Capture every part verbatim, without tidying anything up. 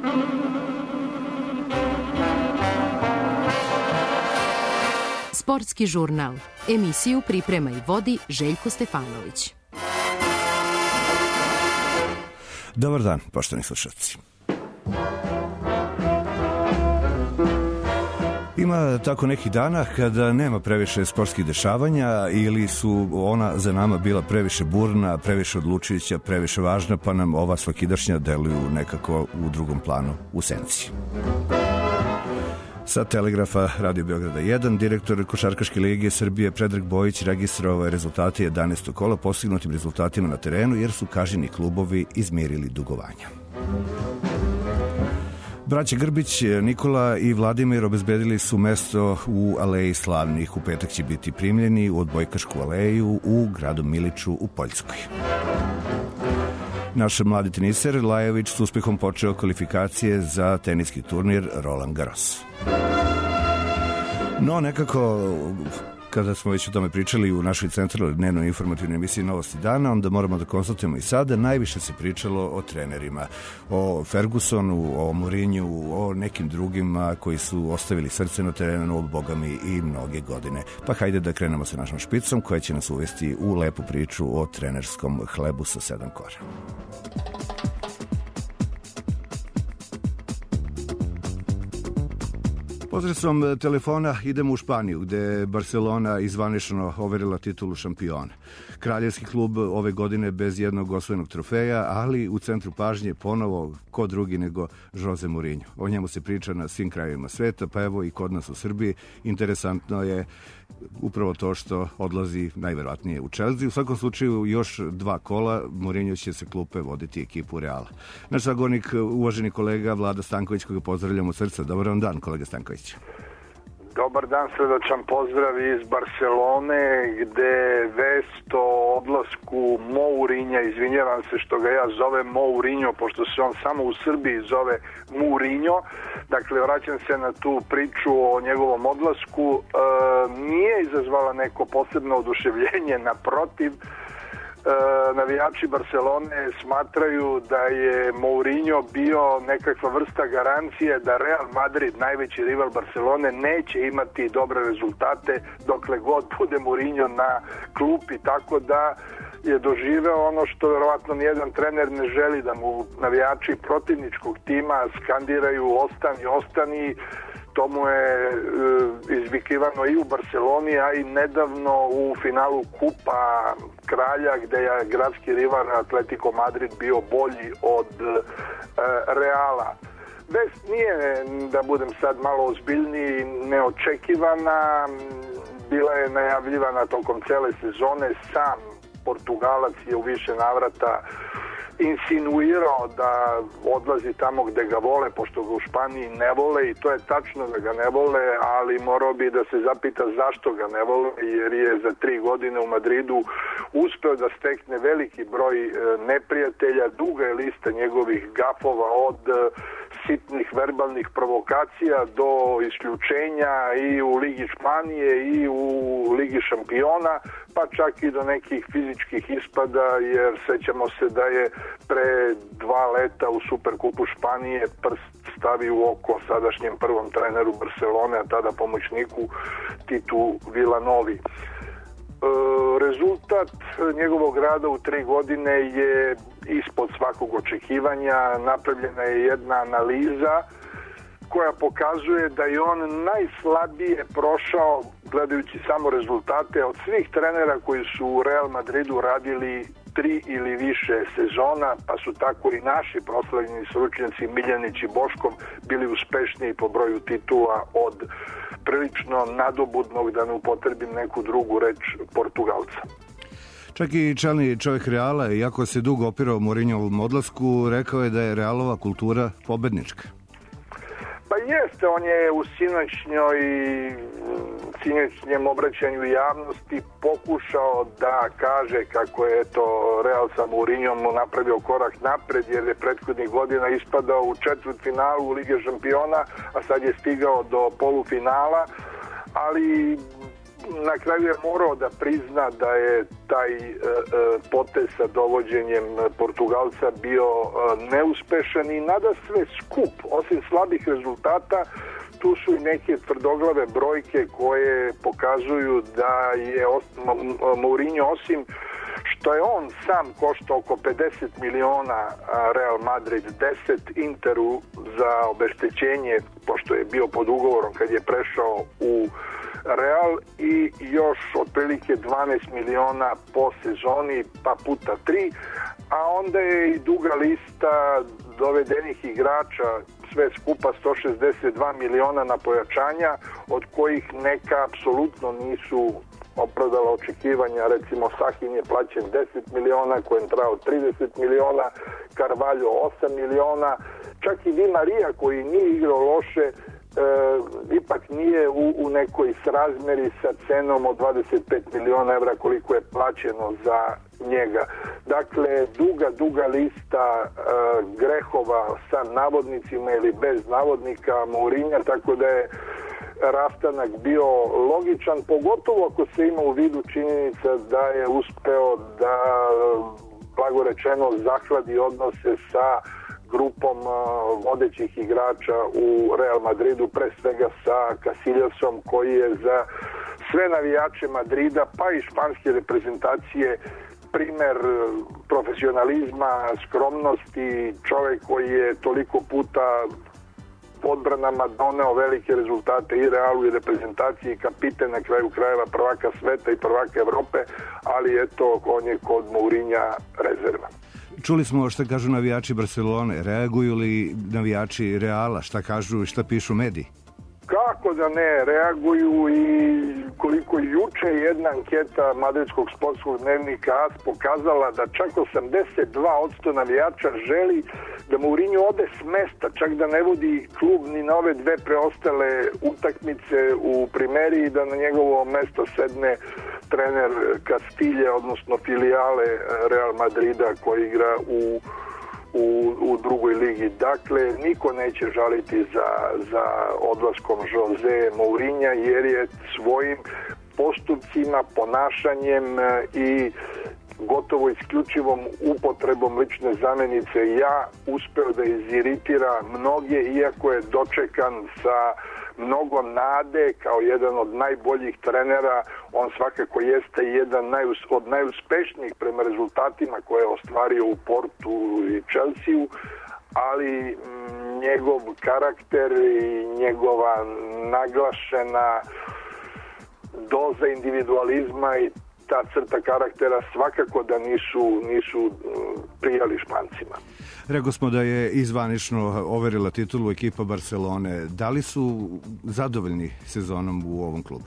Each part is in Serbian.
Sportski žurnal. Emisiju priprema i vodi Željko Stefanović. Dobar dan, poštovani slušalci. Ima tako nekih dana kada nema previše sportskih dešavanja ili su ona za nama bila previše burna, previše odlučujuća, previše važna, pa nam ova svakidašnja deluju nekako u drugom planu, u senci. Sa Telegrafa Radio Beograda jedan, direktor Košarkaške lige Srbije Predrag Bojić registrovao je rezultate jedanaestog kola postignutim rezultatima na terenu jer su kažnjeni klubovi izmirili dugovanja. Braća Grbić, Nikola i Vladimir obezbedili su mesto u Aleji slavnih. U petak će biti primljeni u odbojkašku aleju u gradu Miliču u Poljskoj. Naš mladi teniser Lajović s uspehom počeo kvalifikacije za teniski turnir Roland Garros. No, nekako, kada smo već o tome pričali u našoj centralnoj dnevnoj informativnoj emisiji Novosti dana, onda moramo da konstatujemo i sada, najviše se pričalo o trenerima, o Fergusonu, o Mourinhu, o nekim drugima koji su ostavili srce na terenu, bogami i mnoge godine. Pa hajde da krenemo sa našom špicom koja će nas uvesti u lepu priču o trenerskom hlebu sa sedam kora. Posredstvom telefona idemo u Španiju, gde je Barcelona izvanično overila titulu šampiona. Kraljevski klub ove godine bez jednog osvojenog trofeja, ali u centru pažnje ponovo ko drugi nego Jose Mourinho. O njemu se priča na svim krajevima sveta, pa evo i kod nas u Srbiji. Interesantno je upravo to što odlazi najverovatnije u Chelsea. U svakom slučaju još dva kola Mourinho će se klupe voditi ekipu Reala. Naš sagovornik, uvaženi kolega Vlada Stanković, koga pozdravljam od srca. Dobar vam dan, kolega Stanković. Dobar dan, srdačan pozdrav iz Barcelone, gde vest o odlasku Mourinha, izvinjavam se što ga ja zovem Mourinho, pošto se on samo u Srbiji zove Mourinho, dakle vraćam se na tu priču o njegovom odlasku, e, nije izazvala neko posebno oduševljenje, naprotiv. E, navijači Barcelone smatraju da je Mourinho bio nekakva vrsta garancije da Real Madrid, najveći rival Barcelone, neće imati dobre rezultate dokle god bude Mourinho na klupi, tako da je doživeo ono što verovatno nijedan trener ne želi, da mu navijači protivničkog tima skandiraju ostani, ostani. To mu je e, izvikivano i u Barceloni, a i nedavno u finalu Kupa Kralja, gde je gradski rival Atletico Madrid bio bolji od e, Reala. Vest nije, da budem sad malo ozbiljniji, neočekivana, bila je najavljivana tokom cele sezone. Sam Portugalac je u više navrata insinuirao da odlazi tamo gde ga vole, pošto ga u Španiji ne vole, i to je tačno da ga ne vole, ali morao bi da se zapita zašto ga ne vole, jer je za tri godine u Madridu uspeo da stekne veliki broj neprijatelja. Duga je lista njegovih gafova, od sitnih verbalnih provokacija do isključenja i u Ligi Španije i u Ligi šampiona, pa čak i do nekih fizičkih ispada, jer sećamo se da je pre dva leta u Superkupu Španije prst stavi u oko sadašnjem prvom treneru Barcelone, a tada pomoćniku Titu Villanovi. E, rezultat njegovog rada u tri godine je ispod svakog očekivanja. Napravljena je jedna analiza koja pokazuje da je on najslabije prošao, gledajući samo rezultate, od svih trenera koji su u Real Madridu radili tri ili više sezona, pa su tako i naši proslavljeni stručnjaci Miljanić i Boškov bili uspešniji po broju titula od prilično nadobudnog, da ne upotrebim neku drugu reč, Portugalca. Čak i čelni čovjek Reala, iako se dugo opirao Mourinhovom odlasku, rekao je da je Realova kultura pobednička. Pa jeste, on je u sinoćnjoj sinoćnjem obraćanju javnosti pokušao da kaže kako je to Real sa Mourinhom napravio korak napred, jer je prethodnih godina ispadao u četvrtfinalu Lige šampiona, a sad je stigao do polufinala, ali na kraju je morao da prizna da je taj e, potez sa dovođenjem Portugalca bio e, neuspešan i nada sve skup, osim slabih rezultata, tu su i neke tvrdoglave brojke koje pokazuju da je Mourinho, osim što je on sam koštao oko pedeset miliona, Real Madrid deset, Interu za obeštećenje, pošto je bio pod ugovorom kad je prešao u Real, i još otprilike dvanaest miliona po sezoni, pa puta tri, a onda je i duga lista dovedenih igrača, sve skupa sto šezdeset dva miliona na pojačanja, od kojih neka apsolutno nisu opravdala očekivanja. Recimo Sahin je plaćen deset miliona, Coentrao trideset miliona, Carvalho osam miliona, čak i Di Maria koji nije igrao loše, E, ipak nije u, u nekoj srazmeri sa cenom od dvadeset pet miliona evra koliko je plaćeno za njega. Dakle, duga, duga lista e, grehova sa navodnicima ili bez navodnika Mourinha, tako da je rastanak bio logičan, pogotovo ako se ima u vidu činjenica da je uspeo da, blago rečeno, zahladi odnose sa grupom vodećih igrača u Real Madridu, pre svega sa Casilhasom, koji je za sve navijače Madrida, pa i španske reprezentacije, primer profesionalizma, skromnosti, čovjek koji je toliko puta odbranama doneo velike rezultate i Realu i reprezentaciji, kapiten na kraju krajeva prvaka sveta i prvaka Evrope, ali eto, on je kod Mourinha rezerva. Čuli smo šta kažu navijači Barcelone. Reaguju li navijači Reala? Šta kažu i šta pišu mediji? Kako da ne, reaguju, i koliko juče jedna anketa madridskog sportskog dnevnika AS pokazala da čak osamdeset dva posto navijača želi da Mourinho ode s mesta, čak da ne vodi klub ni na ove dve preostale utakmice u primeri i da na njegovo mesto sedne trener Kastilje, odnosno filijale Real Madrida koji igra u U, u drugoj ligi. Dakle, niko neće žaliti za, za odlaskom Jose Mourinha, jer je svojim postupcima, ponašanjem i gotovo isključivom upotrebom lične zamenice ja uspeo da iziritira mnoge, iako je dočekan sa mnogo nade kao jedan od najboljih trenera. On svakako jeste jedan najus, od najuspešnijih prema rezultatima koje je ostvario u Portu i Chelsea, ali m, njegov karakter i njegova naglašena doza individualizma i ta crta karaktera svakako da nisu, nisu prijali Špancima. Rekao smo da je izvanično overila titulu ekipa Barcelone. Da li su zadovoljni sezonom u ovom klubu?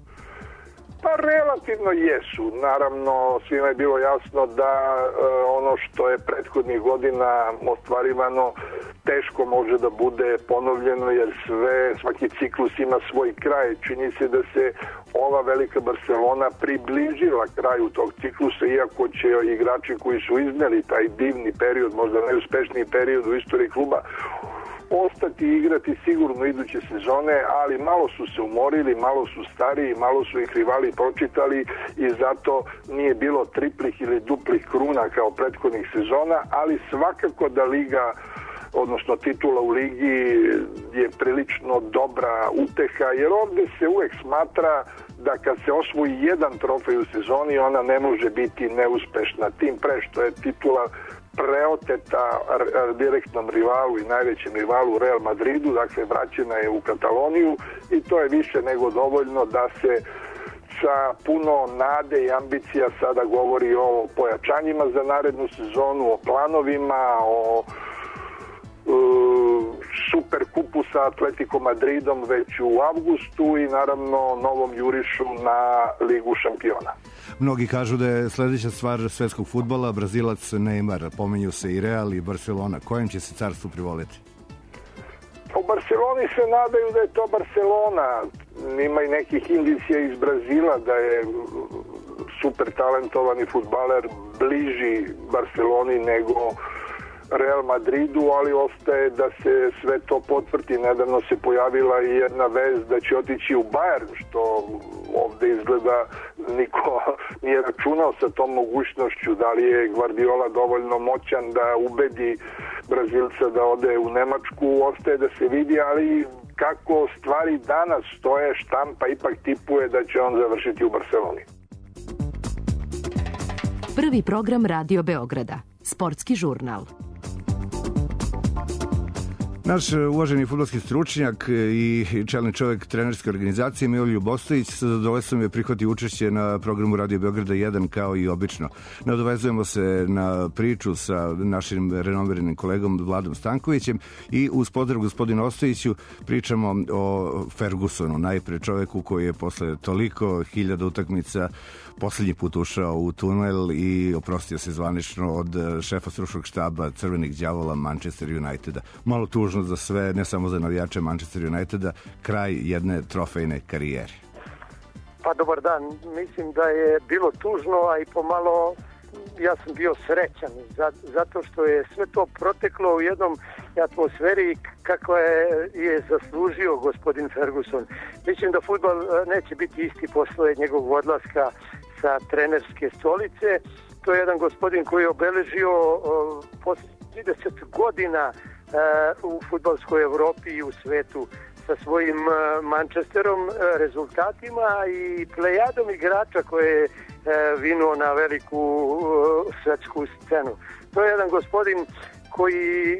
Pa relativno jesu. Naravno, svima je bilo jasno da e, ono što je prethodnih godina ostvarivano teško može da bude ponovljeno, jer sve, svaki ciklus ima svoj kraj. Čini se da se ova velika Barcelona približila kraju tog ciklusa, iako će igrači koji su izneli taj divni period, možda najuspešniji period u istoriji kluba, ostati i igrati sigurno iduće sezone, ali malo su se umorili, malo su stariji, malo su ih rivali pročitali i zato nije bilo triplih ili duplih kruna kao prethodnih sezona, ali svakako da liga, odnosno titula u ligi, je prilično dobra uteha, jer ovdje se uvek smatra da kad se osvoji jedan trofej u sezoni, ona ne može biti neuspešna, tim pre što je titula preoteta direktnom rivalu i najvećem rivalu Real Madridu, dakle vraćena je u Kataloniju, i to je više nego dovoljno da se sa puno nade i ambicija sada govori o pojačanjima za narednu sezonu, o planovima, o super kupu sa Atletico Madridom već u avgustu i naravno novom jurišu na Ligu šampiona. Mnogi kažu da je sledeća stvar svetskog fudbala Brazilac Neymar. Pomenju se i Real i Barcelona. Kojem će se carstvu privoleti? U Barceloni se nadaju da je to Barcelona. Ima i nekih indicija iz Brazila da je super talentovani fudbaler bliži Barceloni nego Real Madridu, ali ostaje da se sve to potvrdi. Nedavno se pojavila i jedna vest da će otići u Bayern, što ovde izgleda niko nije računao sa tom mogućnošću. Da li je Guardiola dovoljno moćan da ubedi Brazilca da ode u Nemačku, ostaje da se vidi, ali kako stvari danas stoje, štampa ipak tipuje da će on završiti u Barceloni. Prvi program Radio Beograda, sportski žurnal. Naš uvaženi fudbalski stručnjak i čelni čovjek trenerske organizacije Miroljub Ostojić sa zadovoljstvom je prihvatio učešće na programu Radio Beograda jedan kao i obično. Nadovezujemo se na priču sa našim renomiranim kolegom Vladom Stankovićem i uz pozdrav gospodinu Ostojiću pričamo o Fergusonu, najpre čovjeku koji je posle toliko hiljada utakmica posljednji put ušao u tunel i oprostio se zvanično od šefa stručnog štaba Crvenih đavola Manchester Uniteda. Malo tužno za sve, ne samo za navijače Manchester Uniteda, kraj jedne trofejne karijere. Pa dobar dan, mislim da je bilo tužno, a i pomalo ja sam bio srećan zato što je sve to proteklo u jednom atmosferi kakva je, je zaslužio gospodin Ferguson. Mislim da fudbal neće biti isti posle njegovog odlaska sa trenerske stolice. To je jedan gospodin koji je obeležio uh, posle trideset godina uh, u fudbalskoj Evropi i u svetu sa svojim uh, Manchesterom, uh, rezultatima i plejadom igrača koje je uh, vinuo na veliku uh, svetsku scenu. To je jedan gospodin koji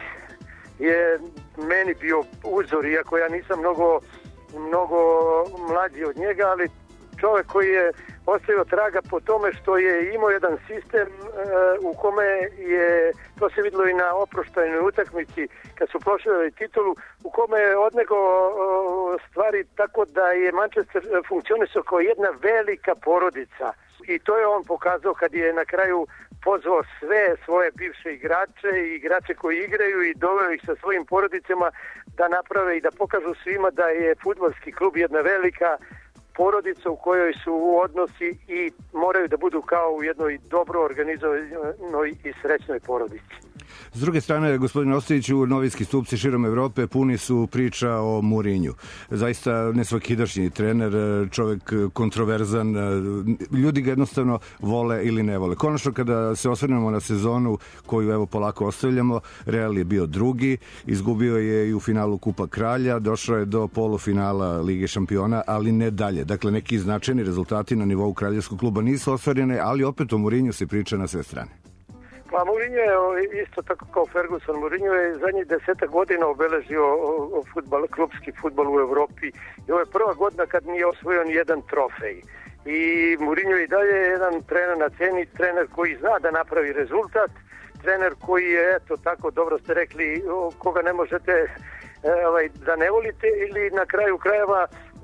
je meni bio uzor, iako ja nisam mnogo, mnogo mlađi od njega, ali čovjek koji je ostavio traga po tome što je imao jedan sistem uh, u kome je, to se vidjelo i na oproštajnoj utakmici kad su prošli titulu, u kome je odnego uh, stvari tako da je Manchester funkcionisao kao jedna velika porodica. I to je on pokazao kad je na kraju pozvao sve svoje bivše igrače i igrače koji igraju i doveo ih sa svojim porodicama da naprave i da pokažu svima da je fudbalski klub jedna velika porodica u kojoj su odnosi i moraju da budu kao u jednoj dobro organizovanoj i srećnoj porodici. S druge strane, gospodine Ostojiću, novinski stupci širom Evrope puni su priča o Mourinhu. Zaista nesvakidašnji trener, čovjek kontroverzan, ljudi ga jednostavno vole ili ne vole. Konačno, kada se osvrnemo na sezonu koju evo polako ostavljamo, Real je bio drugi, izgubio je i u finalu Kupa Kralja, došao je do polufinala Lige šampiona, ali ne dalje. Dakle, neki značajni rezultati na nivou kraljevskog kluba nisu ostvarene, ali opet o Mourinhu se priča na sve strane. Pa Mourinho je isto tako kao Ferguson. Mourinho je zadnjih desetak godina obeležio futbal, klubski fudbal u Evropi i ovo je prva godina kad nije osvojio ni jedan trofej. I Mourinho i dalje je jedan trener na ceni, trener koji zna da napravi rezultat, trener koji je, eto tako dobro ste rekli, koga ne možete ovaj, da ne volite ili na kraju krajeva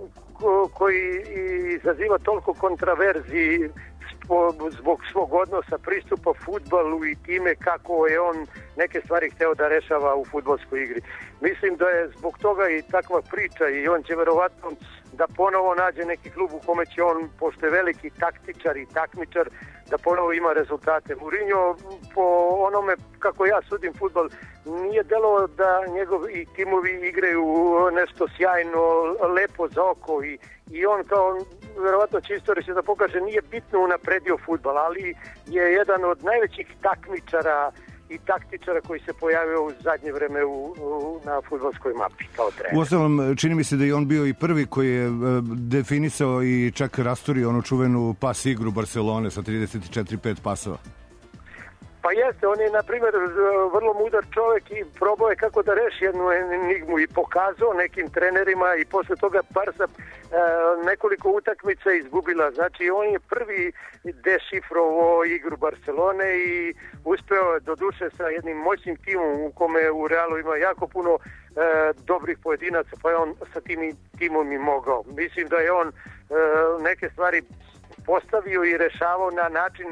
koji izaziva toliko kontraverzi zbog svog odnosa, pristupa fudbalu i time kako je on neke stvari hteo da rešava u fudbalskoj igri. Mislim da je zbog toga i takva priča i on će verovatno da ponovo nađe neki klub u kome će on, pošto je veliki taktičar i takmičar, da ponovo ima rezultate. Mourinho, po onome kako ja sudim fudbal, nije delo da njegovi timovi igraju nešto sjajno, lepo za oko i, i on kao, verovatno će istorija da pokaže, nije bitno unapredio fudbal, ali je jedan od najvećih takmičara i taktičara koji se pojavio u zadnje vreme u, u, na fudbalskoj mapi kao trener. Uostalom, čini mi se da je on bio i prvi koji je definisao i čak rasturio onu čuvenu pas igru Barcelone sa trideset četiri pet pasova. Pa jeste, on je, na primjer, vrlo mudar čovjek i probao je kako da reši jednu enigmu i pokazao nekim trenerima i posle toga Barca e, nekoliko utakmica izgubila. Znači, on je prvi dešifrovao igru Barcelone i uspeo do duše sa jednim moćnim timom u kome u Realu ima jako puno e, dobrih pojedinaca, pa je on sa tim timom i mogao. Mislim da je on e, neke stvari postavio i rešavao na način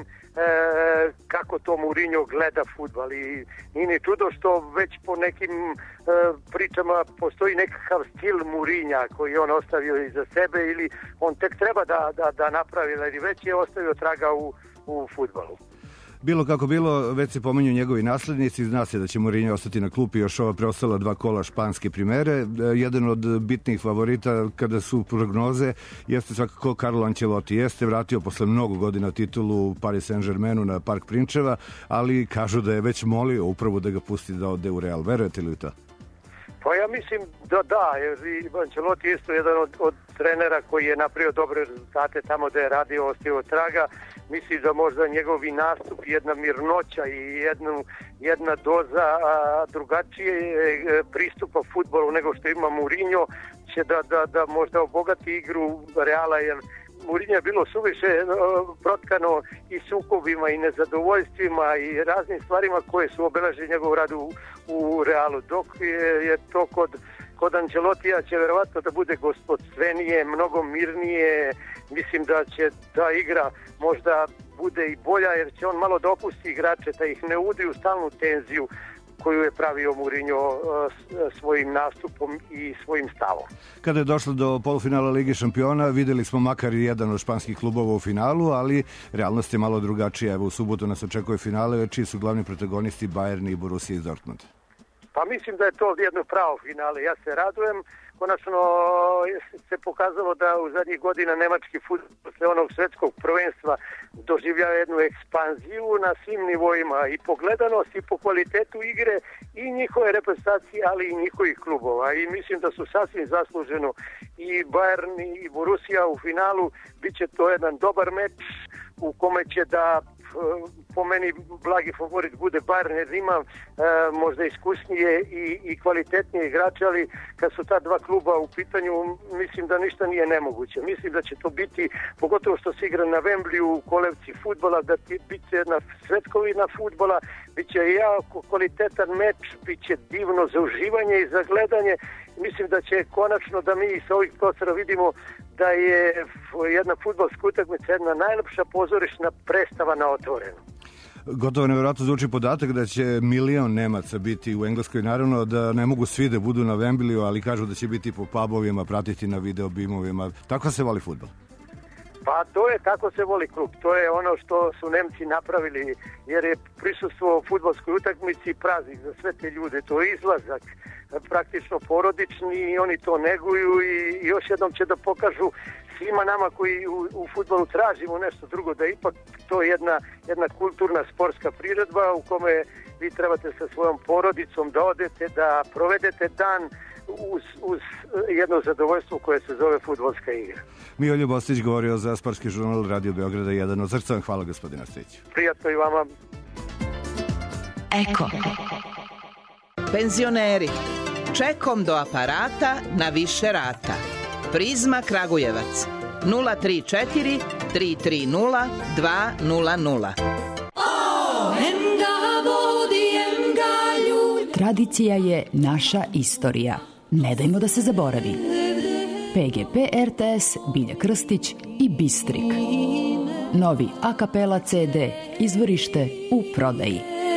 E, kako to Mourinho gleda fudbal i nije ni čudo što već po nekim e, pričama postoji nekakav stil Mourinha koji on ostavio iza sebe ili on tek treba da, da, da napravi, ali već je ostavio traga u, u fudbalu. Bilo kako bilo, već se pominju njegovi naslednici, zna se da će Mourinho ostati na klupi još ova preostala dva kola španske primere. Jedan od bitnih favorita kada su prognoze jeste svakako Carlo Ancelotti. Jeste vratio posle mnogo godina titulu Paris Saint-Germainu na Park Prinčeva, ali kažu da je već molio upravo da ga pusti da ode u Real. Verujete li to? Pa ja mislim da da, jer i Ancelotti je isto jedan od, od trenera koji je napravio dobre rezultate tamo da je radio, ostio traga. Mislim da možda njegovi nastup, jedna mirnoća i jednu, jedna doza a, drugačije e, pristupa fudbalu nego što ima Mourinho će da, da, da možda obogati igru Reala, jer Mourinho je bilo suviše uh, protkano i sukobima i nezadovoljstvima i raznim stvarima koje su obeležili njegov rad u, u Realu. Dok je, je to kod, kod Ancelotija će verovatno da bude gospodstvenije, mnogo mirnije. Mislim da će ta igra možda bude i bolja, jer će on malo dopusti igrače da ih ne udi u stalnu tenziju koju je pravio Mourinho svojim nastupom i svojim stavom. Kada je došlo do polufinala Lige šampiona, videli smo makar i jedan od španskih klubova u finalu, ali realnost je malo drugačija. Evo, u subotu nas očekuje finale, čiji su glavni protagonisti Bayern i Borussia iz Dortmunda. Pa mislim da je to jedno pravo finale. Ja se radujem. Konačno se pokazalo da u zadnjih godina nemački fudbal posle onog svetskog prvenstva doživljava jednu ekspanziju na svim nivoima, i po gledanosti i po kvalitetu igre i njihove reprezentacije, ali i njihovih klubova. I mislim da su sasvim zasluženo i Bayern i Borussia u finalu. Biće to jedan dobar meč u kome će da po meni blagi favorit bude Bayern, jer ima e, možda iskusnije i, i kvalitetnije igrače, ali kad su ta dva kluba u pitanju, mislim da ništa nije nemoguće. Mislim da će to biti, pogotovo što se igra na Wembleyu u kolevci fudbala, da će biti jedna svetkovina fudbala, bit će jako kvalitetan meč, bit će divno za uživanje i za gledanje. Mislim da će konačno da mi sa ovih prostora vidimo da je jedna fudbalska utakmica jedna najlepša pozorišna predstava na otvoreno. Gotovo nevjerojatno zvuči podatak da će milion Nemaca biti u Engleskoj. Naravno da ne mogu svi da budu na Wembleyu, ali kažu da će biti po pubovima, pratiti na video bimovima. Tako se voli fudbal. Pa to je, tako se voli klub. To je ono što su Nemci napravili, jer je prisustvo u fudbalskoj utakmici praznik za sve te ljude. To je izlazak praktično porodični i oni to neguju i još jednom će da pokažu svima nama koji u, u fudbalu tražimo nešto drugo, da ipak to je jedna, jedna kulturna sportska priredba u kome vi trebate sa svojom porodicom da odete, da provedete dan uz, uz jedno zadovoljstvo koje se zove fudbalska igra. Miolje Bostić govorio za Sportski žurnal Radio Beograda jedan od srca. Hvala, gospodine Stojiću. Prijatno i vama. Eko. Penzioneri. Čekom do aparata na više rata. Prizma Kragujevac. nula tri četiri tri tri nula dva nula nula. Tradicija je naša istorija. Ne dajmo da se zaboravi. P G P R T S, Bilja Krstić i Bistrik. Novi a kapela C D, izvorište u prodaji.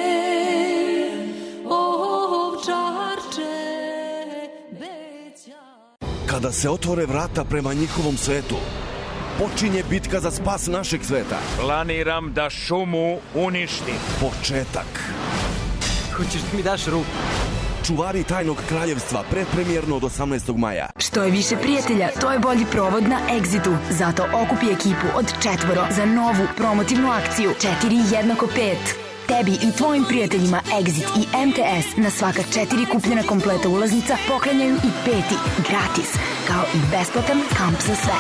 Kada se otvore vrata prema njihovom svetu, počinje bitka za spas našeg sveta. Planiram da šumu uništim. Početak. Hoćeš da mi daš ruku? Čuvari tajnog kraljevstva, predpremjerno od osamnaestog maja. Što je više prijatelja, to je bolji provod na Exitu. Zato okupi ekipu od četvoro za novu promotivnu akciju četiri jednako pet. Tebi i tvojim prijateljima Exit i M T S na svaka četiri kupljena kompleta ulaznica poklanjaju i peti gratis, kao i besplatan kamp za sve.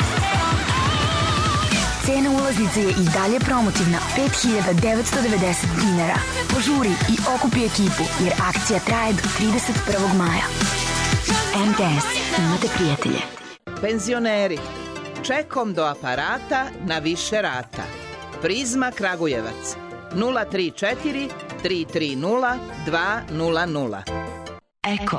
Cena ulaznice je i dalje promotivna, pet hiljada devetsto devedeset dinara. Požuri i okupi ekipu, jer akcija traje do trideset prvog maja. M T S, imate prijatelje. Penzioneri. Čekom do aparata na više rata. Prizma Kragujevac. nula tri četiri tri tri nula dva nula nula. Eko.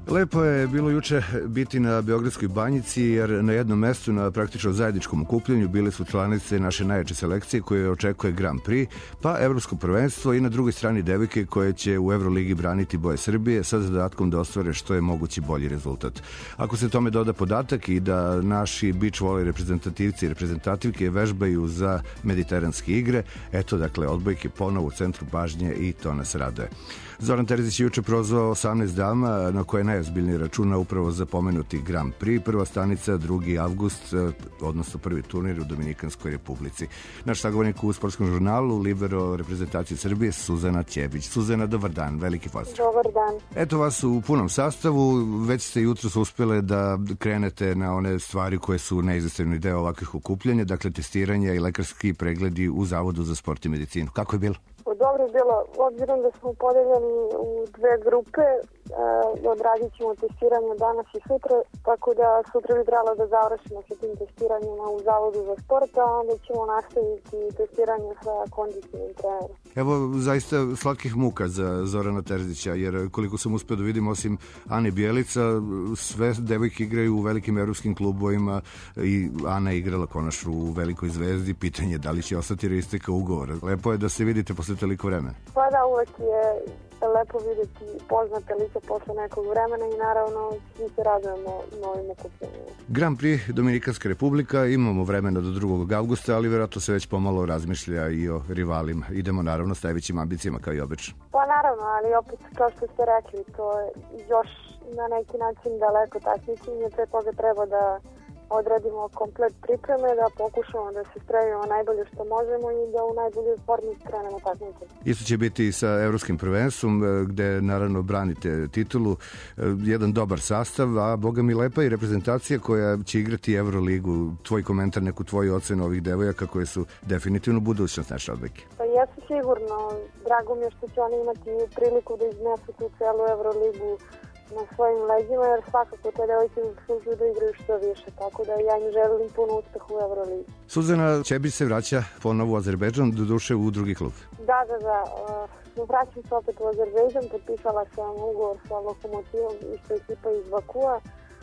Lepo je bilo juče biti na Beogradskoj banjici, jer na jednom mestu na praktično zajedničkom okupljanju bile su članice naše najjače selekcije koje očekuje Grand Prix, pa evropsko prvenstvo i na drugoj strani devojke koje će u Euroligi braniti boje Srbije sa zadatkom da ostvare što je mogući bolji rezultat. Ako se tome doda podatak i da naši beach volley reprezentativci i reprezentativke vežbaju za mediteranske igre, eto dakle odbojke ponovo u centru pažnje i to nas raduje. Zoran Terzić je juče prozvao osamnaest dama na koje najozbiljnije računa upravo za pomenuti Grand Prix. Prva stanica drugi avgust, odnosno prvi turnir u Dominikanskoj republici. Naš sagovornik u sportskom žurnalu, libero reprezentacije Srbije, Suzana Ćebić. Suzana, dobar dan, veliki pozdrav. Dobar dan. Eto vas u punom sastavu, već ste jutros uspele da krenete na one stvari koje su neizostavni deo ovakvih okupljanja, dakle testiranja i lekarski pregledi u Zavodu za sport i medicinu. Kako je bilo? Dobro je bilo, obzirom da smo podeljeni u dve grupe, e, odradit ćemo testiranje danas i sutra, tako da sutra bi trebalo da završimo sa tim testiranjima u Zavodu za sport, a onda ćemo nastaviti testiranje sa kondicionim trenerom. Evo, zaista slatkih muka za Zorana Terzića, jer koliko sam uspeo da vidim, osim Ane Bjelica, sve devojke igraju u velikim evropskim klubovima i Ana je igrala konačno u Velikoj zvezdi. Pitanje da li će ostati jer isteka ugovora. Lepo je da se vidite posle toliko vremena. Pa da, uvek je lepo videti poznate lice posle nekog vremena i naravno svi se radujemo novim okupljenjima. Grand Prix Dominikanska republika, imamo vremena do drugog avgusta, ali vjerojatno se već pomalo razmišlja i o rivalima. Idemo naravno s najvećim ambicijama kao i obično. Pa naravno, ali opet kao što ste rekli, to je još na neki način daleko takmičenje, pre toga treba da odradimo komplet pripreme, da pokušamo da se spremimo najbolje što možemo i da u najboljoj formi krenemo takmičenje. Isto će biti i sa evropskim prvenstvom, gde naravno branite titulu, jedan dobar sastav, a boga mi lepa i reprezentacija koja će igrati Euroligu. Tvoj komentar, neku tvoju ocenu ovih devojaka koje su definitivno budućnost naše odbojke. Pa jesu sigurno. Drago mi je što će oni imati priliku da iznesu tu celu Euroligu na svojim leđima, jer svakako te devojke zaslužuju da igraju što više, tako da ja im želim puno uspeha u Euroligi. Suzana Ćebić se vraća ponovo u Azerbejdžan, doduše u drugi klub. Da, da, da. Uh, vraćam se opet u Azerbejdžan, potpisala sam ugovor sa Lokomotivom, isto ekipa iz Bakua.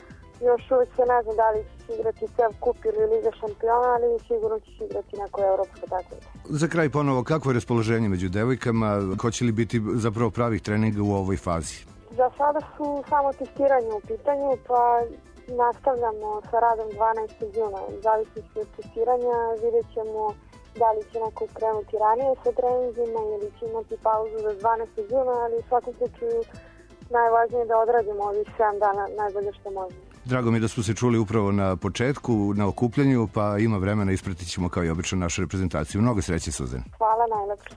Još uvijek se ne znam da li će igrati C E V kup ili Liga šampiona, ali sigurno će igrati neko evropsko takmičenje. Za kraj ponovo, kakvo je raspoloženje među devojkama? Hoće li biti zapravo pravih treninga u ovoj fazi? Za sada su samo testiranje u pitanju, pa nastavljamo sa radom dvanaestog juna. Zavisnosti od testiranja vidjet ćemo da li će neko krenuti ranije sa treningima ili će imati pauzu za dvanaestog juna, ali u svakom slučaju najvažnije je da odradimo ovih sedam dana najbolje što možemo. Drago mi je da smo se čuli upravo na početku, na okupljanju, pa ima vremena, ispratit ćemo kao i obično našu reprezentaciju. Mnogo sreće, Suzana. Hvala, najlepše.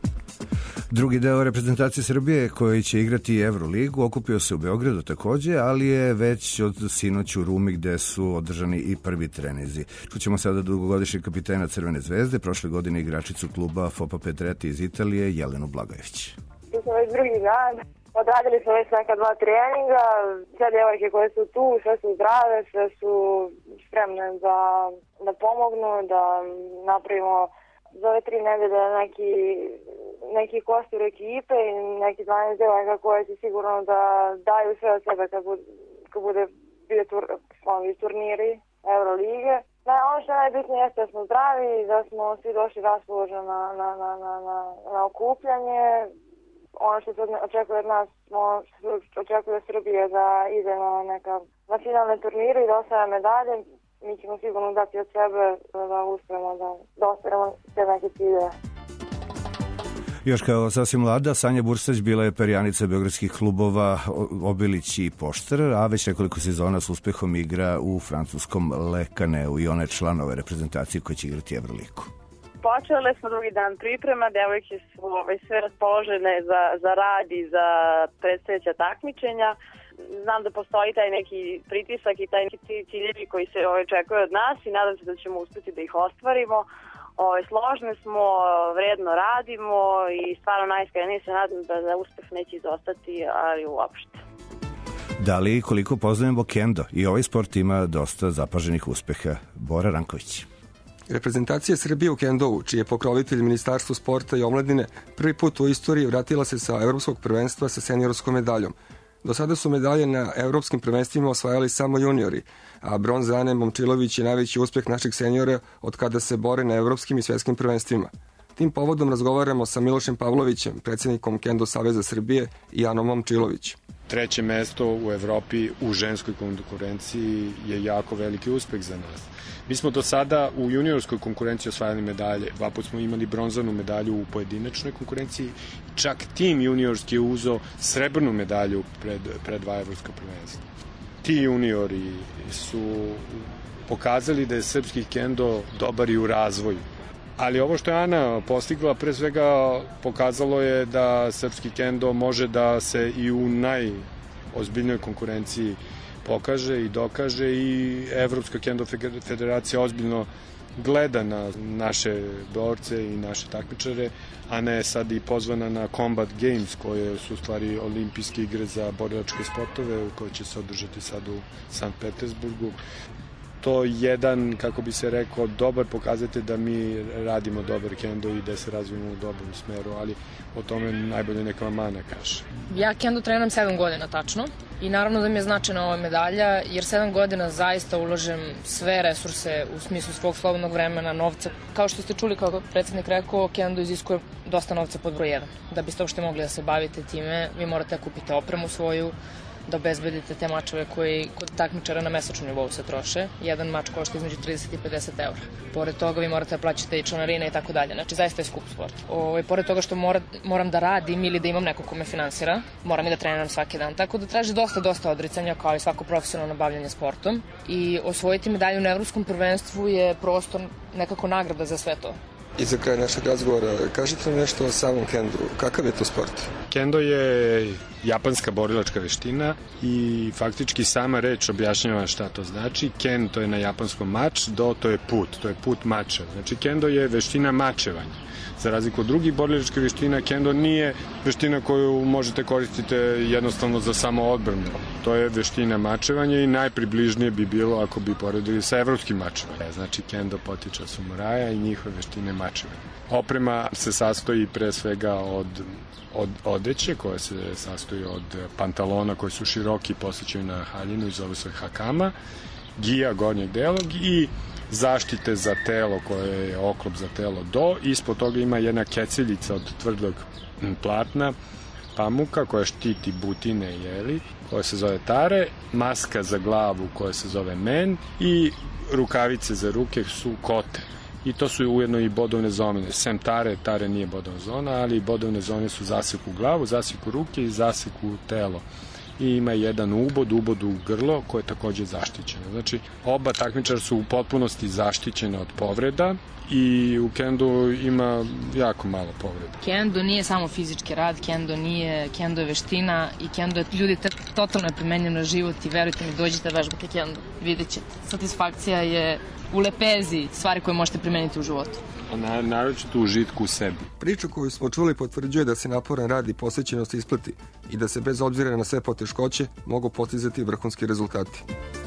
Drugi deo reprezentacije Srbije koji će igrati Euroligu okupio se u Beogradu takođe, ali je već od sinoć u Rumi gde su održani i prvi trenizi. Čućemo sada dugogodišnjeg kapitena Crvene zvezde, prošle godine igračicu kluba Fopa Pedretti iz Italije, Jelenu Blagojević. Tu smo već drugi dan, odradili smo već neka dva treninga, sve djevojke koje su tu, sve su zdrave, sve su spremne da, da pomognu, da napravimo za ove tri nedelje neki, neki kostur ekipe i neki dvanaest devojaka koje će sigurno da daju sve od sebe kad bude, kad bude bio tur, turniri Eurolige. Na, ono što je najbitnije jeste da smo zdravi, da smo svi došli raspoloženi na, na, na, na, na, na okupljanje. Ono što se očekuje od nas, što očekuje od Srbije da ide na, neka, na finalne turnire i da osvaja medalje. Mi ćemo sigurno dati od sebe da uspemo da, da ostvarimo te neke ciljeve. Još kao sasvim mlada, Sanja Bursać bila je perjanica beogradskih klubova Obilić i Poštar, a već nekoliko sezona s uspehom igra u francuskom Le Caneu i ona je član ove reprezentacije koja će igrati Euroligu. Počeli smo drugi dan priprema, devojke su ovaj, sve raspoložene za, za rad i za predstojeća takmičenja. Znam da postoji taj neki pritisak i taj neki ciljevi koji se ovaj, očekuje od nas i nadam se da ćemo uspjeti da ih ostvarimo. Ovaj, složne smo, vredno radimo i stvarno najiskrenije se nadam da, da uspeh neće izostati, ali uopšte. Da li koliko poznajemo kendo? I ovaj sport ima dosta zapaženih uspeha. Bora Ranković. Reprezentacija Srbije u kendovu, čiji je pokrovitelj Ministarstvo sporta i omladine, prvi put u istoriji vratila se sa evropskog prvenstva sa seniorskom medaljom. Do sada su medalje na evropskim prvenstvima osvajali samo juniori, a bronze Ane Momčilović je najveći uspeh naših seniora od kada se bore na evropskim i svetskim prvenstvima. Tim povodom razgovaramo sa Milošem Pavlovićem, predsjednikom Kendo Saveza Srbije, i Anom Momčilović. Treće mesto u Evropi u ženskoj konkurenciji je jako veliki uspeh za nas. Mi smo do sada u juniorskoj konkurenciji osvajali medalje. Dva put smo imali bronzanu medalju u pojedinačnoj konkurenciji. Čak tim juniorski je uzeo srebrnu medalju pred, pred dva evropska prvenstva. Ti juniori su pokazali da je srpski kendo dobar i u razvoju. Ali ovo što je Ana postigla, pre svega pokazalo je da srpski kendo može da se i u najozbiljnoj konkurenciji pokaže i dokaže, i Evropska kendo federacija ozbiljno gleda na naše borce i naše takmičare. Ana je sad i pozvana na Combat Games, koje su u stvari olimpijske igre za borilačke sportove, koje će se održati sad u Sankt Petersburgu. To je jedan, kako bi se rekao, dobar pokazatelj da mi radimo dobar kendo i da se razvijemo u dobrom smeru, ali o tome najbolje neka vam Ana kaže. Ja kendo trenam sedam godina tačno i naravno da mi je značajna ova medalja, jer sedam godina zaista ulažem sve resurse u smislu svog slobodnog vremena, novca. Kao što ste čuli, kao predsjednik rekao, kendo iziskuje dosta novca pod broj jedan. Da biste uopšte mogli da se bavite time, vi morate da kupite opremu svoju, da obezbedite te mačeve koji kod takmičara na mesečnom nivou se troše. Jedan mač košta između trideset i pedeset eura. Pored toga vi morate da plaćate i članarine i tako dalje. Znači, zaista je skup sport. O, pored toga što mora, moram da radim ili da imam neko ko me finansira, moram i da treniram svaki dan. Tako da traži dosta, dosta odricanja, kao i svako profesionalno bavljanje sportom. I osvojiti medalju na evropskom prvenstvu je prosto nekako nagrada za sve to. I za kraj našeg razgovora, kažete nam nešto o samom kendu. Kakav je to sport? Kendo je japanska borilačka veština i faktički sama reč objašnjava šta to znači. Ken, to je na japanskom mač, do, to je put, to je put mača. Znači, kendo je veština mačevanja. Za razliku od drugih borilačkih veština, kendo nije veština koju možete koristiti jednostavno za samo odbranu. To je veština mačevanja i najpribližnije bi bilo ako bi poredili sa evropskim mačevanjem. Znači, kendo potiče od samuraja i njihove veštine mačevanja. Oprema se sastoji pre svega od, od odeće, koja se sastoji od pantalona koji su široki i posjećaju na haljinu i zove se hakama, gija gornjeg dela i zaštite za telo koje je oklop za telo do. Ispod toga ima jedna keceljica od tvrdog platna, pamuka koja štiti butine, jeli, koja se zove tare, maska za glavu koja se zove men i rukavice za ruke su kote. I to su ujedno i bodovne zone. Sem tare, tare nije bodovna zona, ali bodovne zone su zasek u glavu, zasek u ruke i zasek u telo. I ima jedan ubod, ubod u grlo koje je takođe zaštićeno. Znači, oba takmičara su u potpunosti zaštićene od povreda i u kendu ima jako malo povreda. Kendo nije samo fizički rad, kendo nije, kendo je veština i kendo je ljudi totalno primenjeno na život i verujte mi, dođite vežbate kendo, vidjet ćete. Satisfakcija je u lepezi stvari koje možete primeniti u životu. Na, naročito u žitku u sebi. Priču koju smo čuli potvrđuje da se naporan rad i posvećenost isplati i da se bez obzira na sve poteškoće mogu postizati vrhunski rezultati.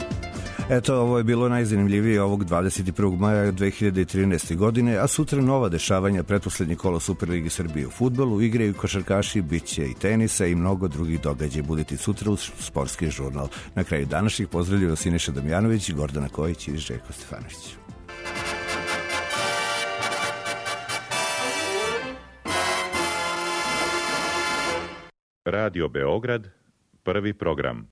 Eto, ovo je bilo najzanimljivije ovog dvadeset prvog maja dve hiljade trinaeste. godine, a sutra nova dešavanja, pretposlednji kolo Superligi Srbije u fudbalu, igraju košarkaši, bit će i tenisa i mnogo drugih događaja. Budite sutra uz Sportski žurnal. Na kraju današnjih pozdravljaju Siniša Damjanović, Gordana Kojić i Željko Stefanović. Radio Beograd, prvi program.